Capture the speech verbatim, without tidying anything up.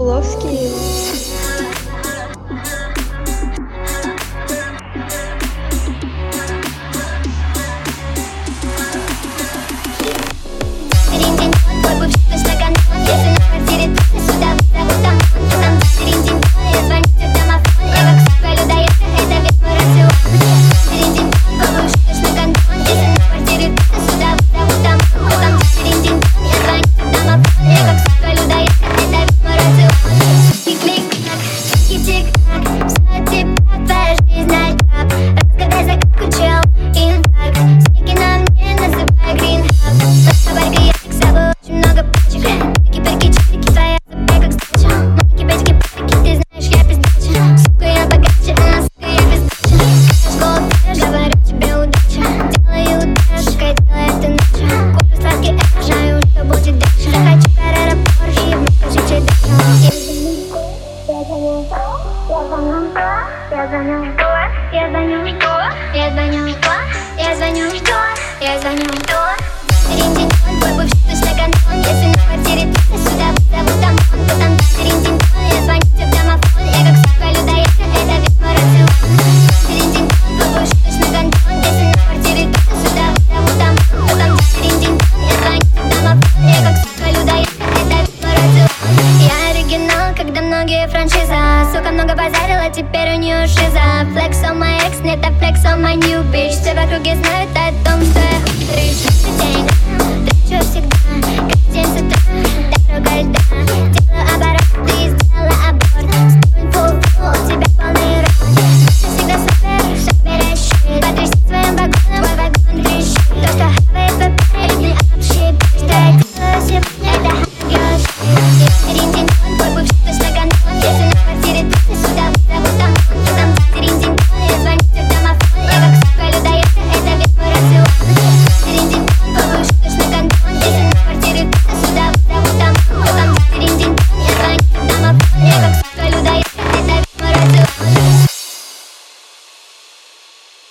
Павловский. Я звоню, что? Я звоню, что? Я звоню, что? Я звоню, что? Я звоню, что? Рин-дин-дон, твой бывший точно гандон. Если на квартире ты сюда вызову там он. Потом рин-дин-дон, я звоню тебе в домофон. Я как сука людоедка, это весь мой рацион. Рин-дин-дон, твой бывший точно гандон. Если на квартире ты сюда вызову там он. Потом рин-дин-дон, я звоню тебе в домофон. Я как сука людоедка, это весь мой рацион. Я оригинал, когда многие франшиза. Сука много базарила, теперь у нее шиза. Flex on my ex, нет, а flex on my new bitch. Все в округе знают о том, что я хуй. Денег